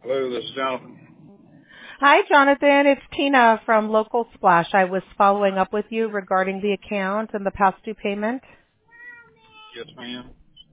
Hello, this is Jonathan. Hi, Jonathan. It's Tina from Local Splash. I was following up with you regarding the account and the past due payment. Yes, ma'am.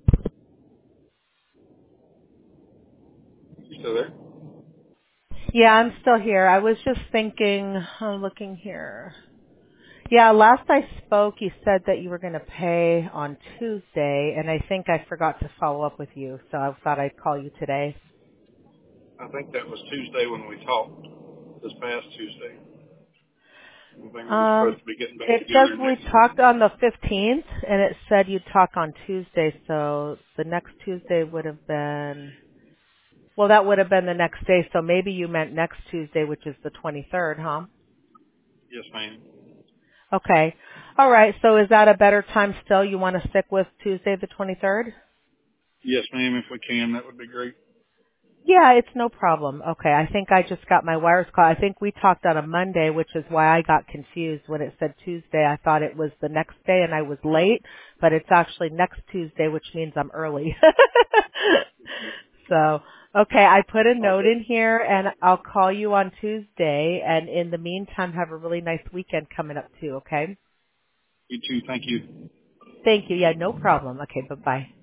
You still there? Yeah, I'm still here. I was just thinking, looking here. Yeah, last I spoke, you said that you were going to pay on Tuesday, and I think I forgot to follow up with you, so I thought I'd call you today. I think that was Tuesday when we talked. This past Tuesday. I think we were supposed to be getting back It says together we next week. talked on the 15th, and it said you'd talk on Tuesday, so the next Tuesday would have been... Well, that would have been the next day, so maybe you meant next Tuesday, which is the 23rd, huh? Yes, ma'am. Okay. All right, so is that a better time still? You want to stick with Tuesday the 23rd? Yes, ma'am. If we can, that would be great. Yeah, it's no problem. Okay, I think I just got my wires caught. I think we talked on a Monday, which is why I got confused when it said Tuesday. I thought it was the next day and I was late, but it's actually next Tuesday, which means I'm early. So, okay, I put a note Okay. in here and I'll call you on Tuesday, and in the meantime, have a really nice weekend coming up too, okay? You too. Thank you. Thank you. Yeah, no problem. Okay, bye-bye.